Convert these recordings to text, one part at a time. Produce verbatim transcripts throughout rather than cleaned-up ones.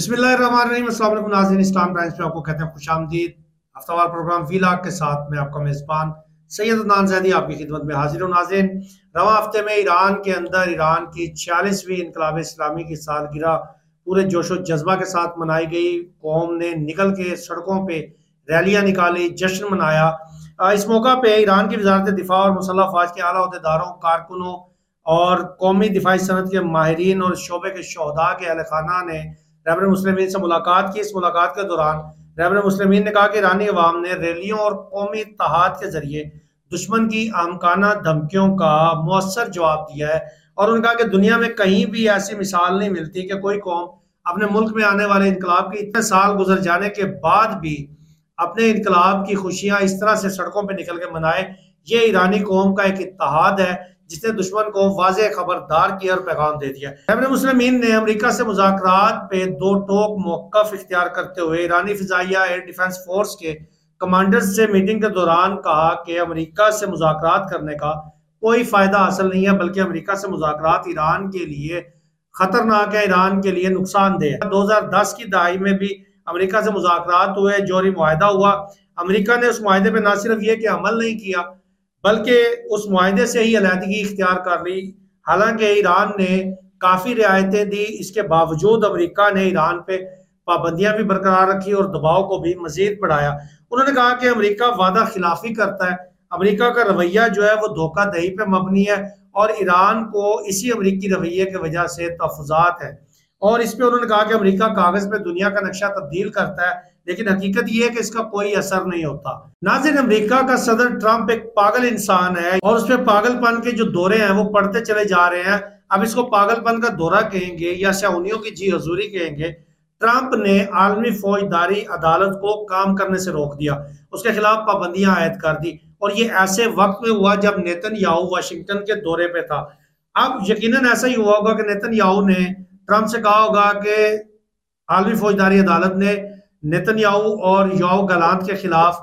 بسم اللہ الرحمن الرحیم۔ السلام علیکم ناظرین، اسلام ٹائمز میں آپ کو کہتے ہیں خوش آمدید۔ ہفتہ وار پروگرام وی لاگ کے ساتھ میں آپ کا میزبان سید عدنان زیدی آپ کی خدمت میں حاضر ہوں۔ ناظرین، رواں ہفتے میں ایران کے اندر ایران کی چھیالیسویں انقلاب اسلامی کی سالگرہ پورے جوش و جذبہ کے ساتھ منائی گئی۔ قوم نے نکل کے سڑکوں پہ ریلیاں نکالی، جشن منایا۔ اس موقع پہ ایران کی وزارت دفاع اور مسلح افواج کے اعلیٰ عہدیداروں، کارکنوں اور قومی دفاعی صنعت کے ماہرین اور شعبے کے شہداء کے اہل خانہ نے رہبر مسلمین سے ملاقات کی۔ اس ملاقات کے دوران رہبر مسلمین نے کہا کہ ایرانی عوام نے ریلیوں اور قومی اتحاد کے ذریعے دشمن کی احمقانہ دھمکیوں کا مؤثر جواب دیا ہے، اور انہوں نے کہا کہ دنیا میں کہیں بھی ایسی مثال نہیں ملتی کہ کوئی قوم اپنے ملک میں آنے والے انقلاب کے اتنے سال گزر جانے کے بعد بھی اپنے انقلاب کی خوشیاں اس طرح سے سڑکوں پہ نکل کے منائے۔ یہ ایرانی قوم کا ایک اتحاد ہے جس نے دشمن کو واضح خبردار کیا اور پیغام دے دیا۔ رہبر مسلمین نے امریکہ سے مذاکرات پہ دو ٹوک موقف اختیار کرتے ہوئے ایرانی فضائیہ ایئر ڈیفنس فورس کے کمانڈرز سے میٹنگ کے دوران کہا کہ امریکہ سے مذاکرات کرنے کا کوئی فائدہ حاصل نہیں ہے، بلکہ امریکہ سے مذاکرات ایران کے لیے خطرناک ہے، ایران کے لیے نقصان دہ ہے۔ دو ہزار دس کی دہائی میں بھی امریکہ سے مذاکرات ہوئے، جوہری معاہدہ ہوا۔ امریکہ نے اس معاہدے پہ نہ صرف یہ کہ عمل نہیں کیا بلکہ اس معاہدے سے ہی علیحدگی اختیار کر لی۔ حالانکہ ایران نے کافی رعایتیں دی، اس کے باوجود امریکہ نے ایران پہ پابندیاں بھی برقرار رکھی اور دباؤ کو بھی مزید بڑھایا۔ انہوں نے کہا کہ امریکہ وعدہ خلافی کرتا ہے، امریکہ کا رویہ جو ہے وہ دھوکہ دہی پہ مبنی ہے، اور ایران کو اسی امریکی رویے کی وجہ سے تحفظات ہیں۔ اور اس پہ انہوں نے کہا کہ امریکہ کاغذ پہ دنیا کا نقشہ تبدیل کرتا ہے، لیکن حقیقت یہ ہے کہ اس کا کوئی اثر نہیں ہوتا۔ ناظرین، امریکہ کا صدر ٹرمپ ایک پاگل انسان ہے، اور اس پہ پاگل پن کے جو دورے ہیں وہ پڑھتے چلے جا رہے ہیں۔ اب اس کو پاگل پن کا دورہ کہیں گے یا سیاحونیوں کی جی حضوری کہیں گے۔ ٹرمپ نے عالمی فوجداری عدالت کو کام کرنے سے روک دیا، اس کے خلاف پابندیاں عائد کر دی، اور یہ ایسے وقت میں ہوا جب نیتن یاہو واشنگٹن کے دورے پہ تھا۔ اب یقیناً ایسا ہی ہوا ہوگا کہ نیتن یاہو نے ٹرمپ سے کہا ہوگا کہ عالمی فوجداری عدالت نے نیتن یاہو اور یاو گلانت کے خلاف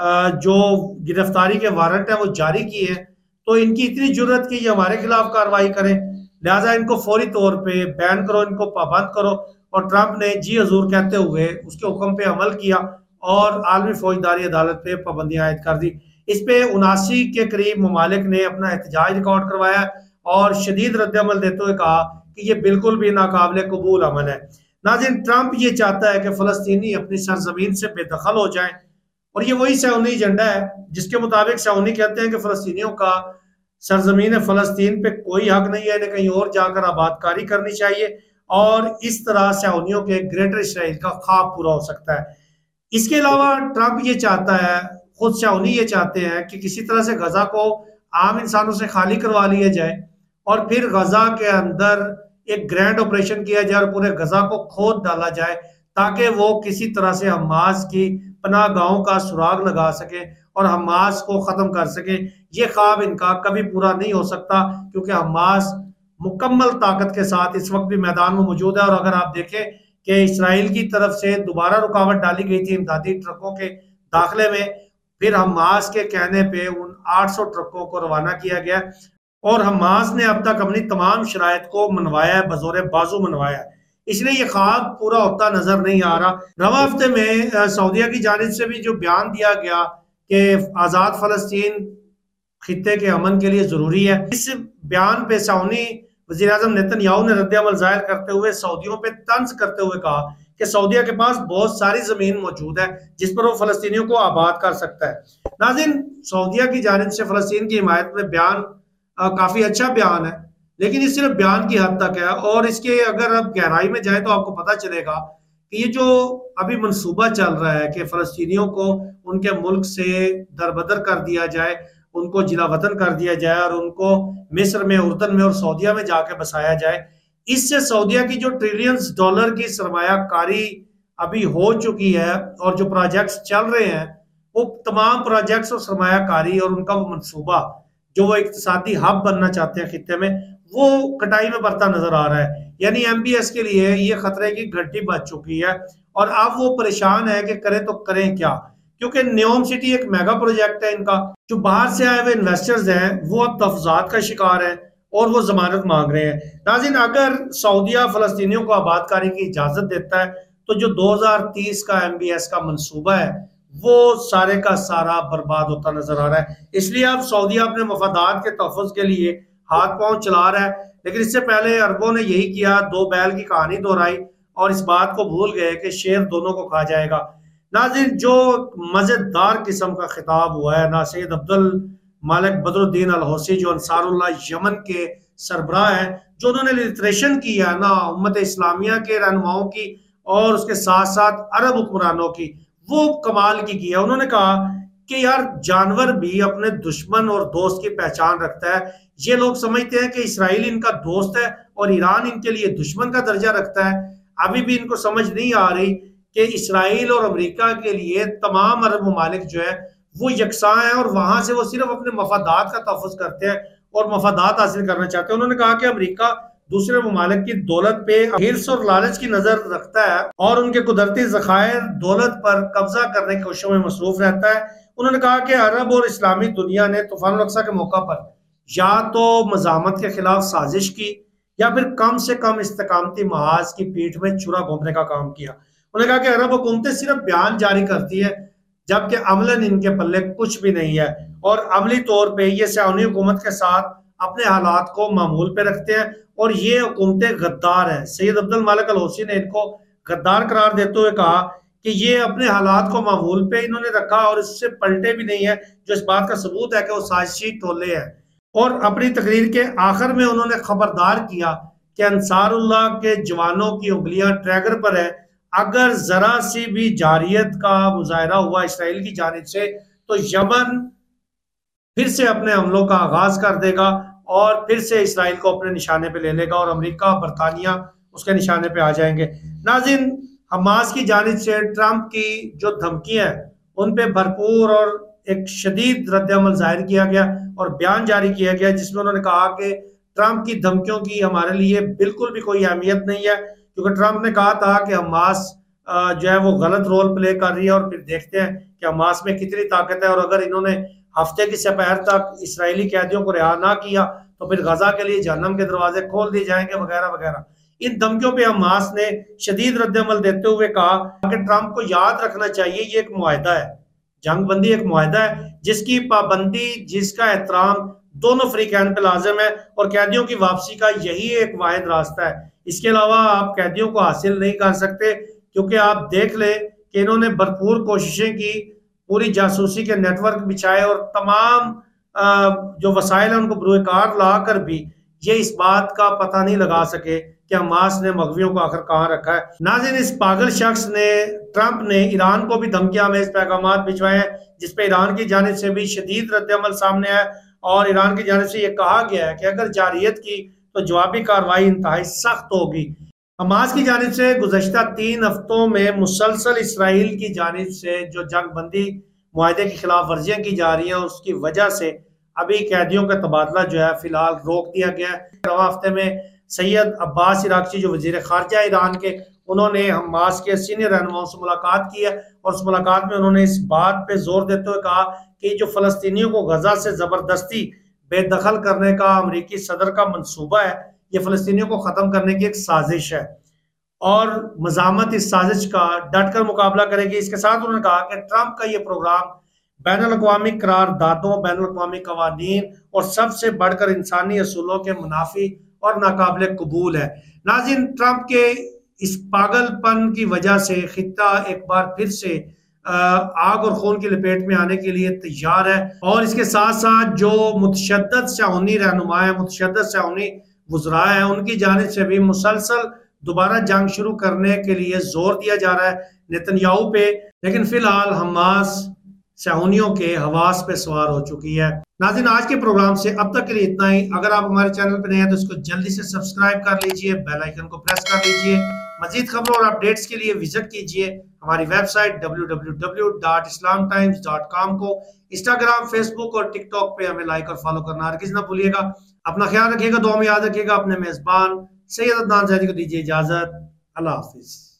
جو گرفتاری کے وارنٹ ہیں وہ جاری کیے ہیں، تو ان کی اتنی جرت کہ یہ ہمارے خلاف کارروائی کریں، لہٰذا ان کو فوری طور پہ بین کرو، ان کو پابند کرو۔ اور ٹرمپ نے جی حضور کہتے ہوئے اس کے حکم پہ عمل کیا اور عالمی فوجداری عدالت پہ پابندیاں عائد کر دی۔ اس پہ اناسی کے قریب ممالک نے اپنا احتجاج ریکارڈ کروایا اور شدید رد عمل دیتے ہوئے کہا کہ یہ بالکل بھی ناقابل قبول عمل ہے۔ ناظرین، ٹرمپ یہ چاہتا ہے کہ فلسطینی اپنی سرزمین سے بے دخل ہو جائیں، اور یہ وہی صہیونی ایجنڈا ہے جس کے مطابق صہیونی کہتے ہیں کہ فلسطینیوں کا سرزمین فلسطین پہ کوئی حق نہیں ہے، انہیں کہیں اور جا کر آباد کاری کرنی چاہیے، اور اس طرح صہیونیوں کے گریٹر اسرائیل کا خواب پورا ہو سکتا ہے۔ اس کے علاوہ ٹرمپ یہ چاہتا ہے، خود صہیونی یہ چاہتے ہیں کہ کسی طرح سے غزہ کو عام انسانوں سے خالی کروا لیا جائے، اور پھر غزہ کے اندر ایک گرینڈ آپریشن کیا جائے اور پورے غزہ کو کھود ڈالا جائے تاکہ وہ کسی طرح سے حماس کی پناہ گاہوں کا سراغ لگا سکیں اور حماس کو ختم کر سکیں۔ یہ خواب ان کا کبھی پورا نہیں ہو سکتا، کیونکہ حماس مکمل طاقت کے ساتھ اس وقت بھی میدان میں موجود ہے۔ اور اگر آپ دیکھیں کہ اسرائیل کی طرف سے دوبارہ رکاوٹ ڈالی گئی تھی امدادی ٹرکوں کے داخلے میں، پھر حماس کے کہنے پہ ان آٹھ سو ٹرکوں کو روانہ کیا گیا، اور حماس نے اب تک اپنی تمام شرائط کو منوایا ہے، بزور بازو منوایا ہے، اس لیے یہ خواب پورا ہوتا نظر نہیں آ رہا۔ رواں ہفتے میں سعودیہ کی جانب سے بھی جو بیان دیا گیا کہ آزاد فلسطین خطے کے امن کے لیے ضروری ہے، اس بیان پہ سعودی وزیر اعظم نیتن یاہو نے رد عمل ظاہر کرتے ہوئے سعودیوں پہ طنز کرتے ہوئے کہا کہ سعودیہ کے پاس بہت ساری زمین موجود ہے جس پر وہ فلسطینیوں کو آباد کر سکتا ہے۔ ناظرین، سعودیہ کی جانب سے فلسطین کی حمایت میں بیان کافی اچھا بیان ہے، لیکن یہ صرف بیان کی حد تک ہے، اور اس کے اگر آپ گہرائی میں جائیں تو آپ کو پتہ چلے گا کہ یہ جو ابھی منصوبہ چل رہا ہے کہ فلسطینیوں کو ان کے ملک سے دربدر کر دیا جائے، ان کو جلا وطن کر دیا جائے اور ان کو مصر میں، اردن میں اور سعودیہ میں جا کے بسایا جائے، اس سے سعودیہ کی جو ٹریلینز ڈالر کی سرمایہ کاری ابھی ہو چکی ہے اور جو پروجیکٹس چل رہے ہیں، وہ تمام پروجیکٹس اور سرمایہ کاری اور ان کا وہ منصوبہ جو وہ اقتصادی ہب بننا چاہتے ہیں خطے میں، وہ کٹائی میں برتا نظر آ رہا ہے۔ یعنی ایم بی ایس کے لیے یہ خطرے کی گھنٹی بج چکی ہے، اور اب وہ پریشان ہے کہ کریں تو کریں کیا، کیونکہ نیوم سٹی ایک میگا پروجیکٹ ہے ان کا، جو باہر سے آئے ہوئے انویسٹرز ہیں وہ اب تحفظات کا شکار ہیں اور وہ ضمانت مانگ رہے ہیں۔ ناظرین، اگر سعودیہ فلسطینیوں کو آباد کاری کی اجازت دیتا ہے تو جو دو ہزار تیس کا ایم بی ایس کا منصوبہ ہے وہ سارے کا سارا برباد ہوتا نظر آ رہا ہے۔ اس لیے اب سعودیہ اپنے مفادات کے تحفظ کے لیے ہاتھ پاؤں چلا رہا ہے، لیکن اس سے پہلے عربوں نے یہی کیا، دو بیل کی کہانی دہرائی اور اس بات کو بھول گئے کہ شیر دونوں کو کھا جائے گا۔ ناظرین، جو مزیدار قسم کا خطاب ہوا ہے نا سید عبد المالک بدر الدین الحوثی جو انصار اللہ یمن کے سربراہ ہیں، جو انہوں نے لٹریشن کی ہے نا امت اسلامیہ کے رہنماؤں کی اور اس کے ساتھ ساتھ عرب حکمرانوں کی، وہ کمال کی کیا۔ انہوں نے کہا کہ یار جانور بھی اپنے دشمن اور دوست کی پہچان رکھتا ہے۔ یہ لوگ سمجھتے ہیں کہ اسرائیل ان کا دوست ہے اور ایران ان کے لیے دشمن کا درجہ رکھتا ہے۔ ابھی بھی ان کو سمجھ نہیں آ رہی کہ اسرائیل اور امریکہ کے لیے تمام عرب ممالک جو ہے وہ یکساں ہیں اور وہاں سے وہ صرف اپنے مفادات کا تحفظ کرتے ہیں اور مفادات حاصل کرنا چاہتے ہیں۔ انہوں نے کہا کہ امریکہ دوسرے ممالک کی دولت پہ ہرس اور لالچ کی نظر رکھتا ہے اور ان کے قدرتی ذخائر دولت پر قبضہ کرنے کی کوششوں میں مصروف رہتا ہے۔ انہوں نے کہا کہ عرب اور اسلامی دنیا نے طوفان الاقصی کے موقع پر یا تو مزاحمت کے خلاف سازش کی یا پھر کم سے کم استقامتی محاذ کی پیٹھ میں چورا گھونپنے کا کام کیا۔ انہوں نے کہا کہ عرب حکومتیں صرف بیان جاری کرتی ہے جبکہ عملاً ان کے پلے کچھ بھی نہیں ہے، اور عملی طور پہ یہ صہیونی حکومت کے ساتھ اپنے حالات کو معمول پہ رکھتے ہیں اور یہ حکومتیں غدار ہیں۔ سید عبد المالک الحوثی نے ان کو غدار قرار دیتے ہوئے کہا کہ یہ اپنے حالات کو معمول پہ انہوں نے رکھا اور اس سے پلٹے بھی نہیں ہے، جو اس بات کا ثبوت ہے کہ وہ سازشی ٹولے ہیں۔ اور اپنی تقریر کے آخر میں انہوں نے خبردار کیا کہ انصار اللہ کے جوانوں کی انگلیاں ٹریگر پر ہیں، اگر ذرا سی بھی جارحیت کا مظاہرہ ہوا اسرائیل کی جانب سے تو یمن پھر سے اپنے حملوں کا آغاز کر دے گا اور پھر سے اسرائیل کو اپنے نشانے پہ لے لے گا اور امریکہ برطانیہ اس کے نشانے پہ آ جائیں گے۔ ناظرین، حماس کی جانب سے ٹرمپ کی جو دھمکیاں ہیں ان پہ بھرپور اور ایک شدید رد عمل ظاہر کیا گیا اور بیان جاری کیا گیا، جس میں انہوں نے کہا کہ ٹرمپ کی دھمکیوں کی ہمارے لیے بالکل بھی کوئی اہمیت نہیں ہے، کیونکہ ٹرمپ نے کہا تھا کہ حماس جو ہے وہ غلط رول پلے کر رہی ہے اور پھر دیکھتے ہیں کہ حماس میں کتنی طاقت ہے، اور اگر انہوں نے ہفتے کی سپہر تک اسرائیلی قیدیوں کو رہا نہ کیا تو پھر غزہ کے لیے جہنم کے دروازے کھول دیے جائیں گے وغیرہ وغیرہ۔ ان دھمکیوں پہ حماس نے شدید رد عمل دیتے ہوئے کہا کہ ٹرمپ کو یاد رکھنا چاہیے یہ ایک معاہدہ ہے، جنگ بندی ایک معاہدہ ہے جس کی پابندی، جس کا احترام دونوں فریقین پہ لازم ہے، اور قیدیوں کی واپسی کا یہی ایک واحد راستہ ہے۔ اس کے علاوہ آپ قیدیوں کو حاصل نہیں کر سکتے، کیونکہ آپ دیکھ لیں کہ انہوں نے بھرپور کوششیں کی، پوری جاسوسی کے نیٹ ورک بچھائے اور تمام جو وسائل ہیں ان کو بروئے کار لا کر بھی یہ اس بات کا پتہ نہیں لگا سکے کہ حماس نے مغویوں کو آخر کہاں رکھا ہے۔ ناظرین، اس پاگل شخص نے ٹرمپ نے ایران کو بھی دھمکیاں میں اس پیغامات بھجوائے ہیں، جس پہ ایران کی جانب سے بھی شدید رد عمل سامنے آیا اور ایران کی جانب سے یہ کہا گیا ہے کہ اگر جارحیت کی تو جوابی کارروائی انتہائی سخت ہوگی۔ حماس کی جانب سے گزشتہ تین ہفتوں میں مسلسل اسرائیل کی جانب سے جو جنگ بندی معاہدے کی خلاف ورزیاں کی جا رہی ہیں، اس کی وجہ سے ابھی قیدیوں کا تبادلہ جو ہے فی الحال روک دیا گیا ہے۔ رواں ہفتے میں سید عباس عراقچی جو وزیر خارجہ ایران کے، انہوں نے حماس کے سینئر رہنماؤں سے ملاقات کی ہے اور اس ملاقات میں انہوں نے اس بات پہ زور دیتے ہوئے کہا کہ جو فلسطینیوں کو غزہ سے زبردستی بے دخل کرنے کا امریکی صدر کا منصوبہ ہے، یہ فلسطینیوں کو ختم کرنے کی ایک سازش ہے اور مزاحمت اس سازش کا ڈٹ کر مقابلہ کرے گی۔ اس کے ساتھ انہوں نے کہا کہ ٹرمپ کا یہ پروگرام بین الاقوامی قراردادوں، بین الاقوامی قوانین اور سب سے بڑھ کر انسانی اصولوں کے منافی اور ناقابل قبول ہے۔ ناظرین، ٹرمپ کے اس پاگل پن کی وجہ سے خطہ ایک بار پھر سے آگ اور خون کی لپیٹ میں آنے کے لیے تیار ہے، اور اس کے ساتھ ساتھ جو متشدد صہیونی رہنما ہیں، متشدد صہیونی وزراء ہیں، ان کی جانب سے بھی مسلسل دوبارہ جنگ شروع کرنے کے لیے زور دیا جا رہا ہے نتنیاہو پہ، لیکن فی الحال حماس صہیونیوں کے حواس پہ سوار ہو چکی ہے۔ ناظرین، آج کے پروگرام سے اب تک کے لیے اتنا ہی۔ اگر آپ ہمارے چینل پہ نئے ہیں تو اس کو جلدی سے سبسکرائب کر لیجئے، بیل آئیکن کو پریس کر لیجئے۔ مزید خبروں اور اپڈیٹس کے لیے وزٹ کیجئے ہماری website W W W dot Islam Times dot com کو۔ انسٹاگرام، فیس بک اور ٹک ٹاک پہ ہمیں لائک اور فالو کرنا ہرگز نہ بھولیے گا۔ اپنا خیال رکھیے گا، دعا میں یاد رکھیے گا۔ اپنے میزبان سید عدنان زیدی کو دیجیے اجازت۔ اللہ حافظ۔